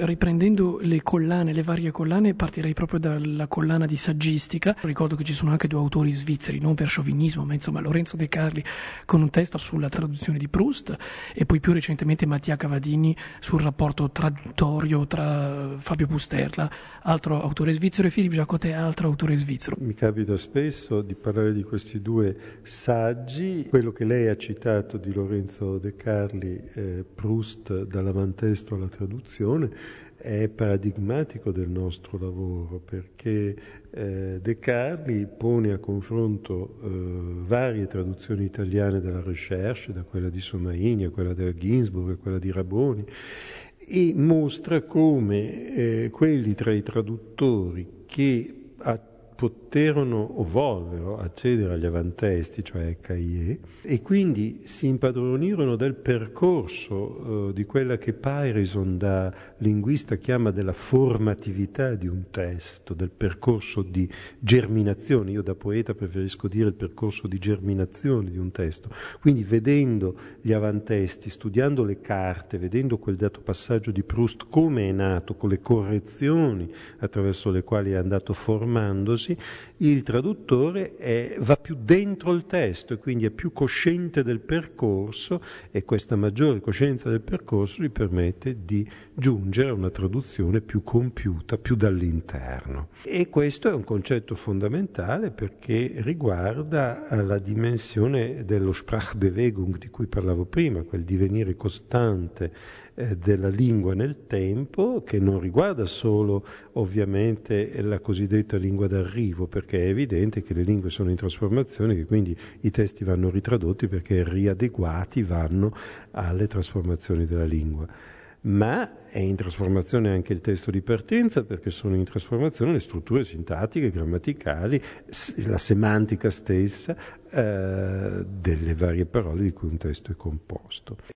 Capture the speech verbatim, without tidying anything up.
Riprendendo le collane, le varie collane, partirei proprio dalla collana di saggistica. Ricordo che ci sono anche due autori svizzeri, non per sciovinismo, ma insomma Lorenzo De Carli con un testo sulla traduzione di Proust e poi più recentemente Mattia Cavadini sul rapporto traduttorio tra Fabio Pusterla, altro autore svizzero, e Philippe Jacotet, altro autore svizzero. Mi capita spesso di parlare di questi due saggi. Quello che lei ha citato di Lorenzo De Carli, eh, Proust dall'avantesto alla traduzione, è paradigmatico del nostro lavoro, perché eh, De Carli pone a confronto eh, varie traduzioni italiane della Recherche, da quella di Somaini a quella della Ginsburg a quella di Raboni, e mostra come eh, quelli tra i traduttori che a poterono o vollero accedere agli avantesti, cioè ai cahiers, e quindi si impadronirono del percorso eh, di quella che Pairison da linguista chiama della formatività di un testo, del percorso di germinazione. Io da poeta preferisco dire il percorso di germinazione di un testo. Quindi vedendo gli avantesti, studiando le carte, vedendo quel dato passaggio di Proust come è nato, con le correzioni attraverso le quali è andato formandosi, il traduttore è, va più dentro il testo e quindi è più cosciente del percorso, e questa maggiore coscienza del percorso gli permette di giungere a una traduzione più compiuta, più dall'interno. E questo è un concetto fondamentale perché riguarda la dimensione dello Sprachbewegung di cui parlavo prima, quel divenire costante eh, della lingua nel tempo, che non riguarda solo ovviamente la cosiddetta lingua d'arrivo, perché è evidente che le lingue sono in trasformazione, che quindi i testi vanno ritradotti perché riadeguati vanno alle trasformazioni della lingua. Ma è in trasformazione anche il testo di partenza, perché sono in trasformazione le strutture sintattiche, grammaticali, la semantica stessa eh, delle varie parole di cui un testo è composto.